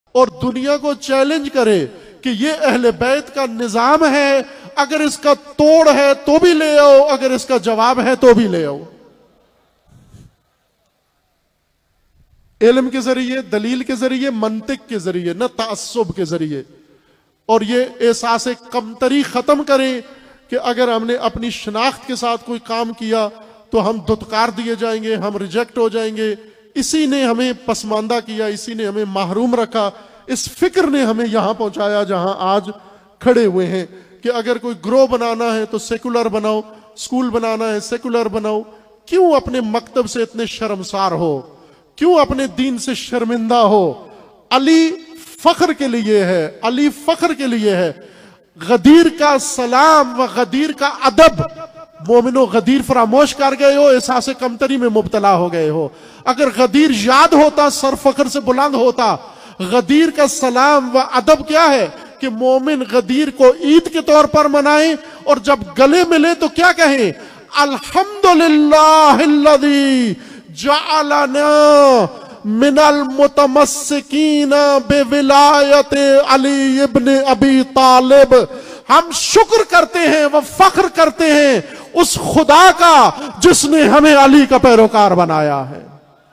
और दुनिया को चैलेंज करे कि ये अहले बैत का निजाम है, अगर इसका तोड़ है तो भी ले आओ, अगर इसका जवाब है तो भी ले आओ। इल्म के जरिए, दलील के जरिए, मंतिक के जरिए, न तास्सुब के जरिए। और ये एहसास कमतरी खत्म करें कि अगर हमने अपनी शनाख्त के साथ कोई काम किया तो हम दुत्कार दिए जाएंगे, हम रिजेक्ट हो जाएंगे, इसी ने हमें पसमानदा किया, इसी ने हमें महरूम रखा, इस फिक्र ने हमें यहां पहुंचाया जहां आज खड़े हुए हैं कि अगर कोई ग्रो बनाना है तो सेकुलर बनाओ, स्कूल बनाना है सेकुलर बनाओ। क्यों अपने मकतब से इतने शर्मसार हो, क्यों अपने दीन से शर्मिंदा हो? अली फख्र के लिए है, अली फख्र के लिए है। गदीर का सलाम व गदीर का अदब, मोमिनो गदीर फरामोश कर गए हो, एहसास कमतरी में मुब्तला हो गए हो। अगर गदीर याद होता, सर फख्र से बुलंद होता। गदीर का सलाम व अदब क्या है कि मोमिन गदीर को ईद के तौर पर मनाए और जब गले मिले तो क्या कहें? अल्हम्दुलिल्लाहिल्लज़ी जअलना मिनल मुतमस्सिकीन बिविलायत अली इब्न अबी तालिब। हम शुक्र करते हैं, व फख्र करते हैं उस खुदा का जिसने हमें अली का पैरोकार बनाया है।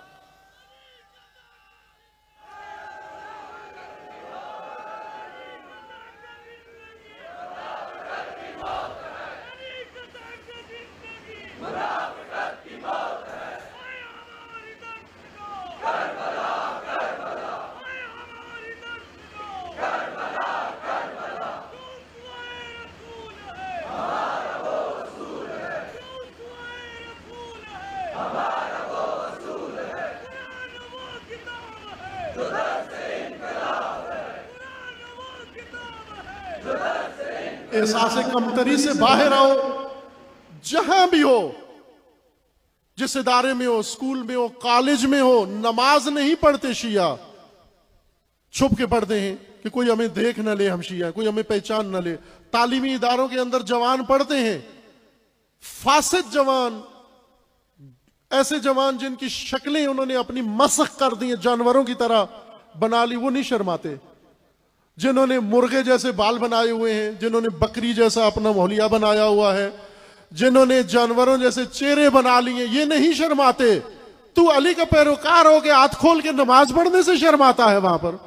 एहसास कमतरी से बाहर आओ, जहां भी हो, जिस इदारे में हो, स्कूल में हो, कॉलेज में हो। नमाज नहीं पढ़ते शिया, छुप के पढ़ते हैं कि कोई हमें देख न ले, हम शिया, कोई हमें पहचान न ले। तालीमी इदारों के अंदर जवान पढ़ते हैं, फासिद जवान, ऐसे जवान जिनकी शक्लें उन्होंने अपनी मसख कर दी, जानवरों की तरह बना ली, वो नहीं शर्माते। जिन्होंने मुर्गे जैसे बाल बनाए हुए हैं, जिन्होंने बकरी जैसा अपना मोहलिया बनाया हुआ है, जिन्होंने जानवरों जैसे चेहरे बना लिए, ये नहीं शर्माते। तू अली का पैरोकार हो के हाथ खोल के नमाज पढ़ने से शर्माता है? वहां पर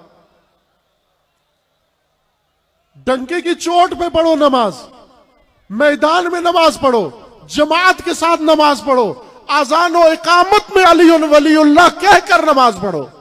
डंके की चोट पे पढ़ो नमाज, मैदान में नमाज पढ़ो, जमात के साथ नमाज पढ़ो, आजान और इकामत में अली वलीउल्लाह कहकर नमाज पढ़ो।